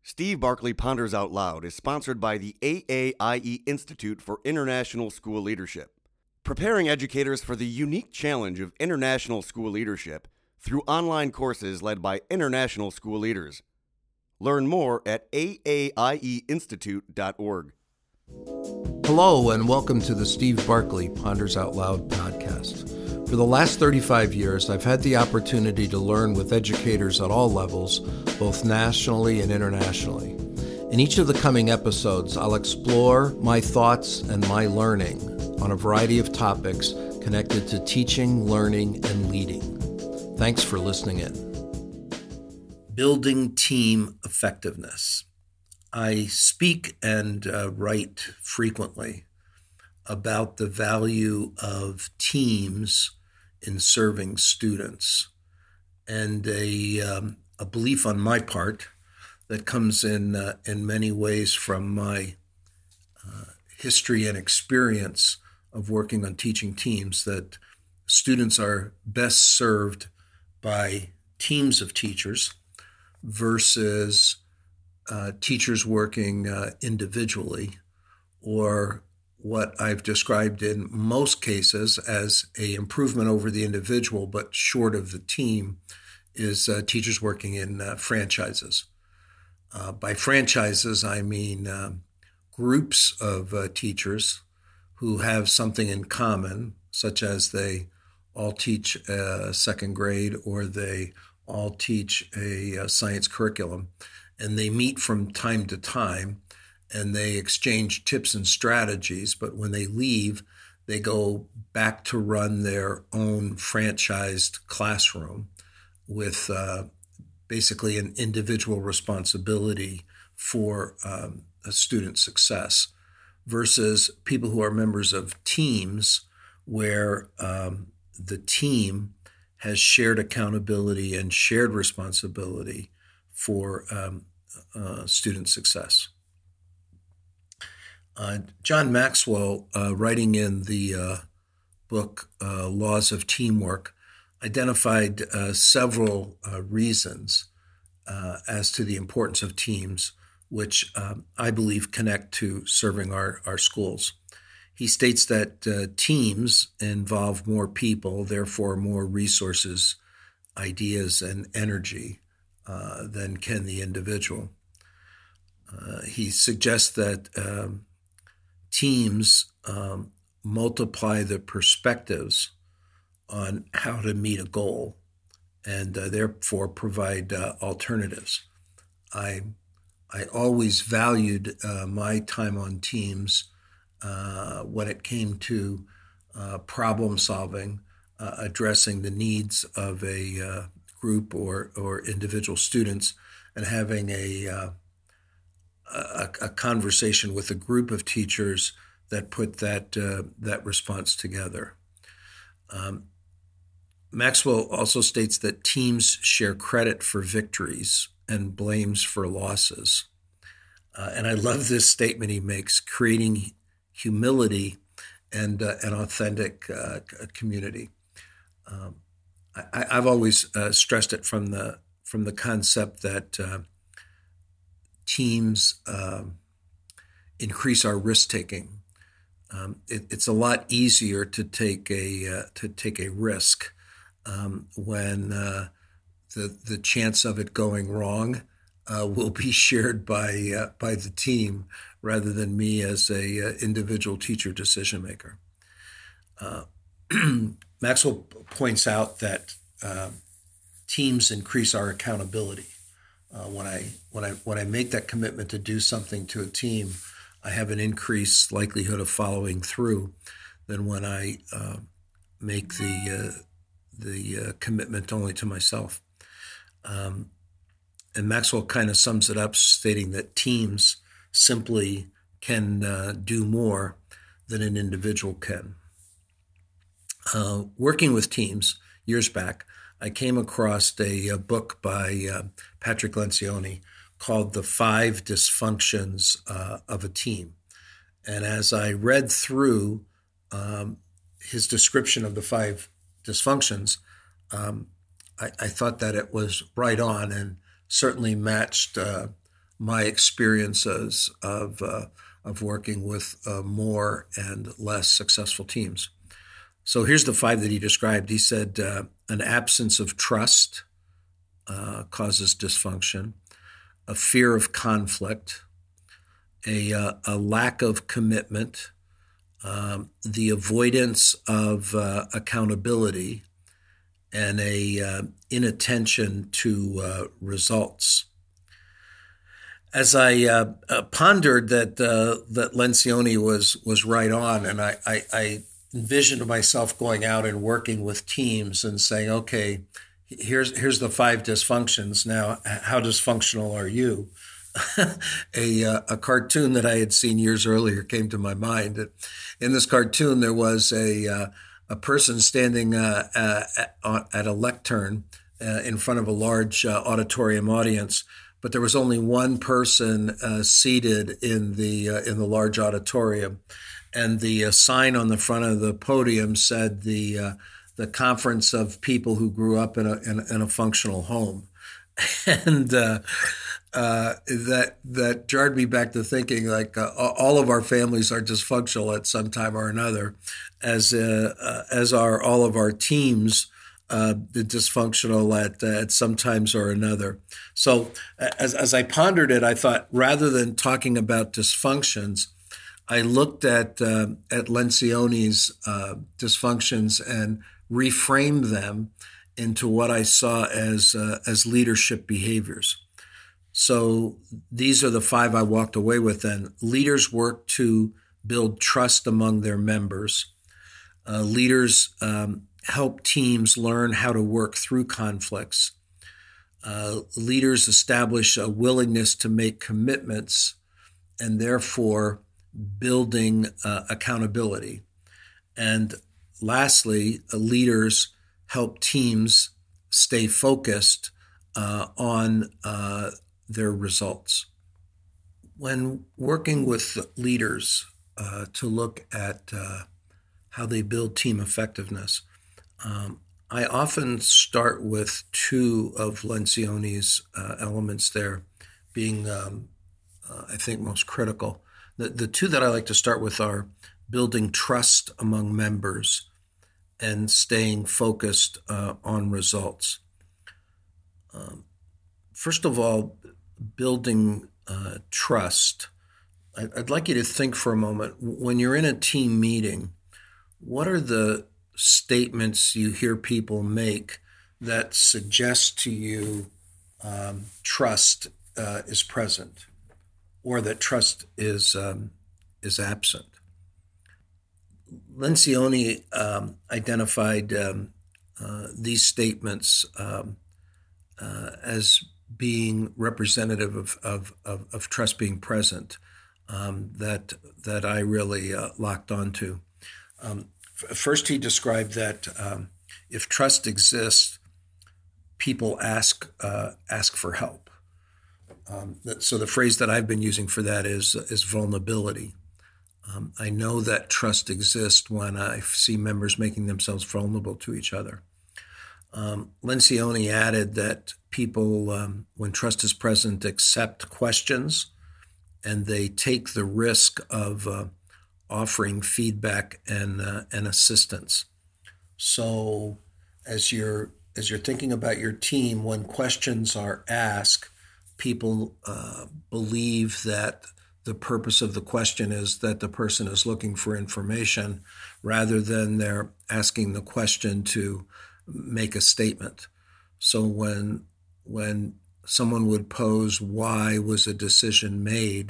Steve Barkley Ponders Out Loud is sponsored by the AAIE Institute for International School Leadership, preparing educators for the unique challenge of international school leadership through online courses led by international school leaders. Learn more at aaieinstitute.org. Hello, and welcome to the Steve Barkley Ponders Out Loud podcast. For the last 35 years, I've had the opportunity to learn with educators at all levels, both nationally and internationally. In each of the coming episodes, I'll explore my thoughts and my learning on a variety of topics connected to teaching, learning, and leading. Thanks for listening in. Building team effectiveness. I speak and write frequently about the value of teams in serving students, and a belief on my part that comes in many ways from my history and experience of working on teaching teams, that students are best served by teams of teachers versus teachers working individually, or what I've described in most cases as an improvement over the individual, but short of the team, is teachers working in franchises. By franchises, I mean groups of teachers who have something in common, such as they all teach second grade or they all teach a science curriculum, and they meet from time to time and they exchange tips and strategies, but when they leave, they go back to run their own franchised classroom with basically an individual responsibility for a student success, versus people who are members of teams where the team has shared accountability and shared responsibility for student success. John Maxwell, writing in the book Laws of Teamwork, identified several reasons as to the importance of teams, which I believe connect to serving our schools. He states that teams involve more people, therefore more resources, ideas, and energy than can the individual. He suggests that teams multiply the perspectives on how to meet a goal and therefore provide alternatives. I always valued my time on teams when it came to problem solving, addressing the needs of a group or individual students, and having a conversation with a group of teachers that put that response together. Maxwell also states that teams share credit for victories and blames for losses. And I love this statement he makes, creating humility and an authentic community. I've always stressed it from the concept that teams increase our risk taking. It's a lot easier to take a risk when the chance of it going wrong will be shared by the team rather than me as a individual teacher decision maker. Maxwell points out that teams increase our accountability. When I make that commitment to do something to a team, I have an increased likelihood of following through than when I make the commitment only to myself. And Maxwell kind of sums it up, stating that teams simply can do more than an individual can. Working with teams years back, I came across a book by Patrick Lencioni called The 5 Dysfunctions of a Team. And as I read through his description of the 5 dysfunctions, I thought that it was right on and certainly matched my experiences of working with more and less successful teams. So here's the 5 that he described. He said an absence of trust causes dysfunction, a fear of conflict, a lack of commitment, the avoidance of accountability, and a inattention to results. As I pondered that Lencioni was right on, and I envisioned myself going out and working with teams and saying, okay, here's the 5 dysfunctions. Now, how dysfunctional are you? A cartoon that I had seen years earlier came to my mind. In this cartoon, there was a person standing at a lectern in front of a large auditorium audience, but there was only one person seated in the large auditorium, and the sign on the front of the podium said the conference of people who grew up in a functional home, and that jarred me back to thinking like all of our families are dysfunctional at some time or another, as are all of our teams dysfunctional at some times or another. So as I pondered it, I thought rather than talking about dysfunctions, I looked at Lencioni's dysfunctions and reframed them into what I saw as leadership behaviors. So these are the 5 I walked away with then. Leaders work to build trust among their members. Leaders help teams learn how to work through conflicts. Leaders establish a willingness to make commitments and therefore building accountability. And lastly, leaders help teams stay focused on their results. When working with leaders to look at how they build team effectiveness, I often start with 2 of Lencioni's elements there being, I think, most critical. The 2 that I like to start with are building trust among members and staying focused on results. First of all, building trust. I'd like you to think for a moment, when you're in a team meeting, what are the statements you hear people make that suggest to you trust is present or that trust is absent? Lencioni identified these statements as being representative of trust being present that I really locked onto. First, he described that if trust exists, people ask for help. So the phrase that I've been using for that is vulnerability. I know that trust exists when I see members making themselves vulnerable to each other. Lencioni added that people, when trust is present, accept questions and they take the risk of offering feedback and assistance. So as you're thinking about your team, when questions are asked, people believe that the purpose of the question is that the person is looking for information rather than they're asking the question to make a statement. So when someone would pose why was a decision made,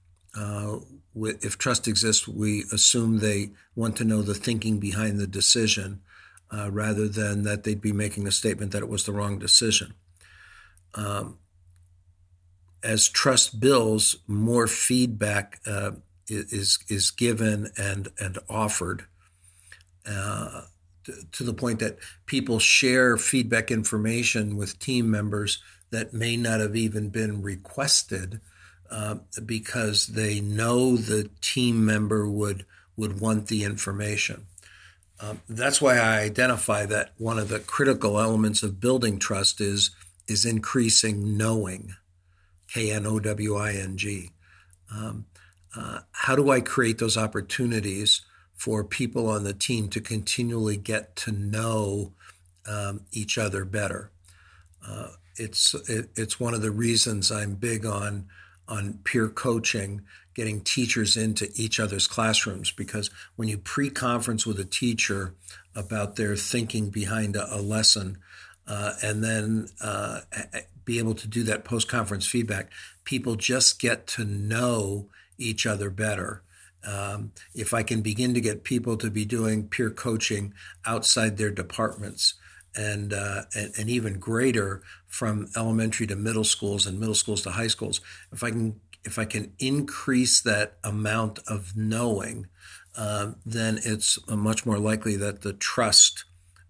if trust exists, we assume they want to know the thinking behind the decision rather than that they'd be making a statement that it was the wrong decision. As trust builds, more feedback is given and offered to the point that people share feedback information with team members that may not have even been requested because they know the team member would want the information. That's why I identify that one of the critical elements of building trust is increasing knowing. Knowing. How do I create those opportunities for people on the team to continually get to know each other better? It's one of the reasons I'm big on peer coaching, getting teachers into each other's classrooms, because when you pre-conference with a teacher about their thinking behind a lesson, and then be able to do that post-conference feedback, people just get to know each other better. If I can begin to get people to be doing peer coaching outside their departments, and even greater from elementary to middle schools and middle schools to high schools, if I can increase that amount of knowing, then it's much more likely that the trust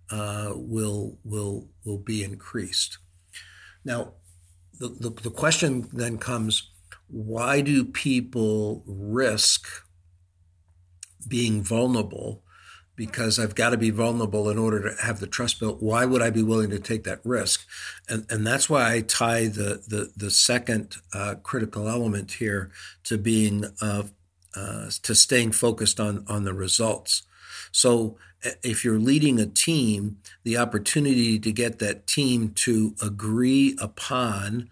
will be increased. Now, the question then comes: why do people risk being vulnerable? Because I've got to be vulnerable in order to have the trust built. Why would I be willing to take that risk? And that's why I tie the second critical element here to being to staying focused on the results. So if you're leading a team, the opportunity to get that team to agree upon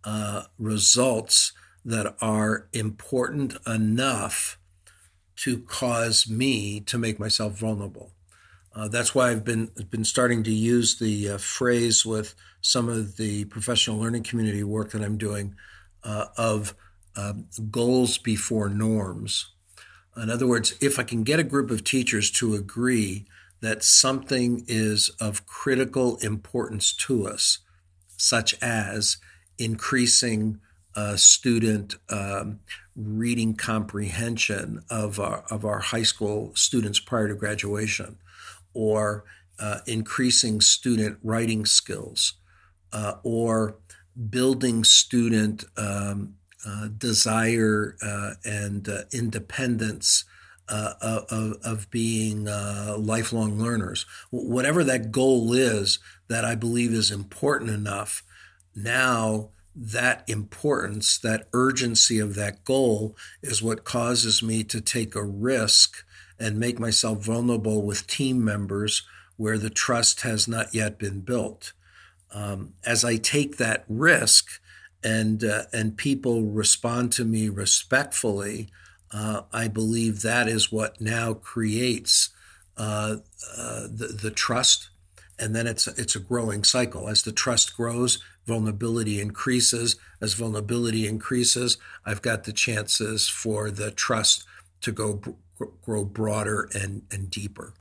results that are important enough to cause me to make myself vulnerable. That's why I've been starting to use the phrase with some of the professional learning community work that I'm doing of goals before norms. In other words, if I can get a group of teachers to agree that something is of critical importance to us, such as increasing student reading comprehension of our high school students prior to graduation, or increasing student writing skills, or building student desire and independence of being lifelong learners. Whatever that goal is that I believe is important enough, now that importance, that urgency of that goal is what causes me to take a risk and make myself vulnerable with team members where the trust has not yet been built. As I take that risk and people respond to me respectfully, I believe that is what now creates the trust. And then it's a growing cycle. As the trust grows, vulnerability increases. As vulnerability increases, I've got the chances for the trust to grow broader and deeper.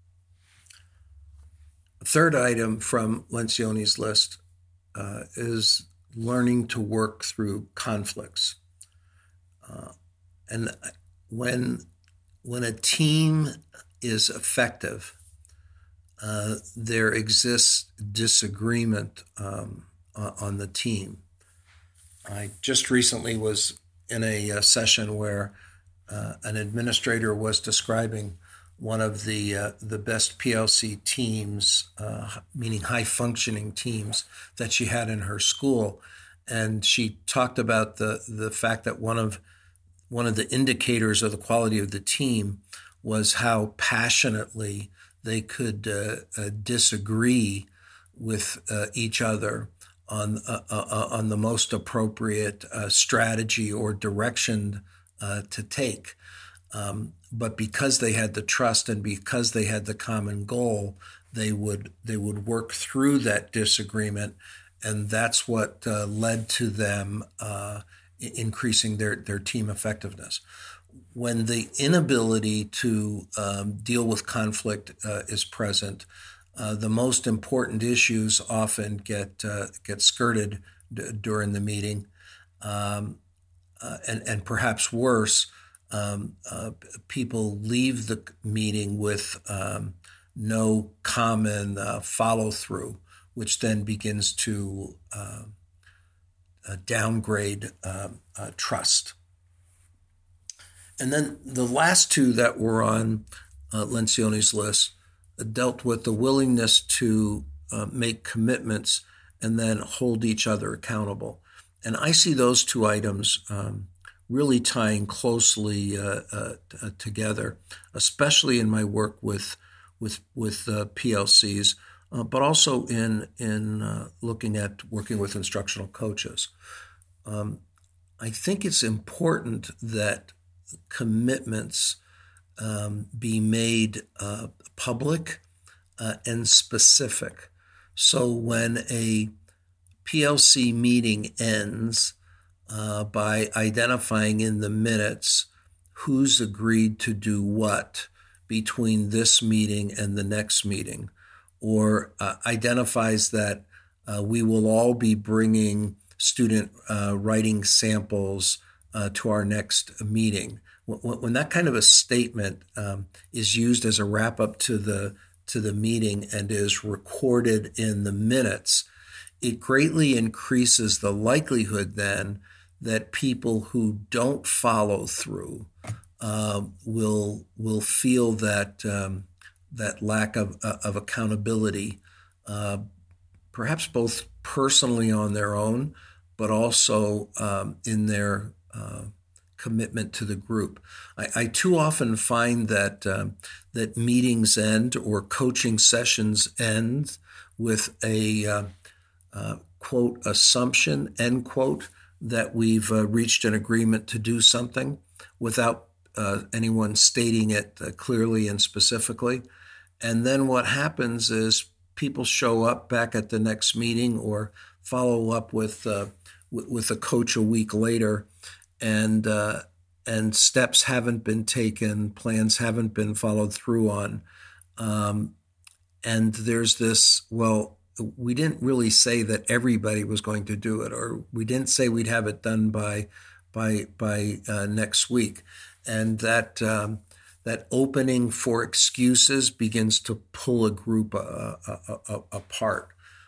A third item from Lencioni's list is learning to work through conflicts. And when a team is effective, there exists disagreement on the team. I just recently was in a session where an administrator was describing one of the best PLC teams, meaning high-functioning teams, that she had in her school. And she talked about the fact that one of the indicators of the quality of the team was how passionately they could disagree with each other on the most appropriate strategy or direction to take. But because they had the trust and because they had the common goal, they would work through that disagreement, and that's what led to them increasing their team effectiveness. When the inability to deal with conflict is present, the most important issues often get skirted during the meeting, and perhaps worse, people leave the meeting with no common follow-through, which then begins to downgrade trust. And then the last two that were on Lencioni's list dealt with the willingness to make commitments and then hold each other accountable. And I see those two items really tying closely together, especially in my work with PLCs, but also in looking at working with instructional coaches. I think it's important that commitments be made public and specific. So when a PLC meeting ends by identifying in the minutes who's agreed to do what between this meeting and the next meeting, or identifies that we will all be bringing student writing samples to our next meeting. When that kind of a statement is used as a wrap-up to the meeting and is recorded in the minutes, it greatly increases the likelihood then that people who don't follow through will feel that lack of accountability, perhaps both personally on their own, but also in their commitment to the group. I too often find that that meetings end or coaching sessions end with a quote assumption, end quote, that we've reached an agreement to do something without anyone stating it clearly and specifically. And then what happens is people show up back at the next meeting or follow up with a coach a week later, and steps haven't been taken, plans haven't been followed through on, and there's this, well, we didn't really say that everybody was going to do it, or we didn't say we'd have it done by next week, and that opening for excuses begins to pull a group apart.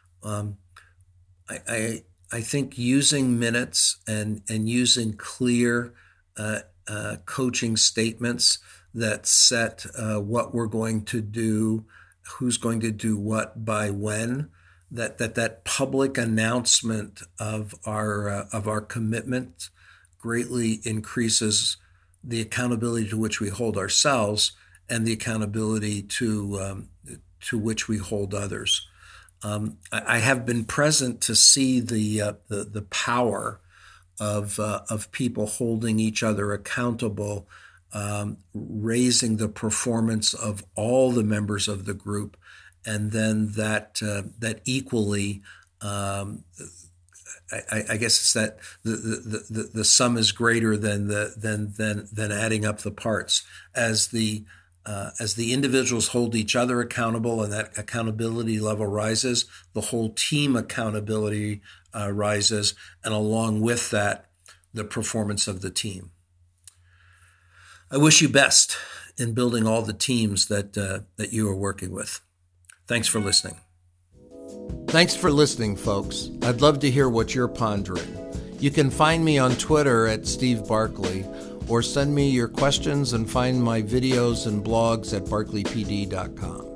I think using minutes and using clear coaching statements that set what we're going to do, who's going to do what by when, that public announcement of our commitment greatly increases the accountability to which we hold ourselves and the accountability to which we hold others. I have been present to see the power of people holding each other accountable, raising the performance of all the members of the group, and then that equally, I guess it's that the sum is greater than adding up the parts. As the individuals hold each other accountable and that accountability level rises, the whole team accountability rises, and along with that, the performance of the team. I wish you best in building all the teams that you are working with. Thanks for listening. Thanks for listening, folks. I'd love to hear what you're pondering. You can find me on Twitter at Steve Barkley, or send me your questions and find my videos and blogs at barkleypd.com.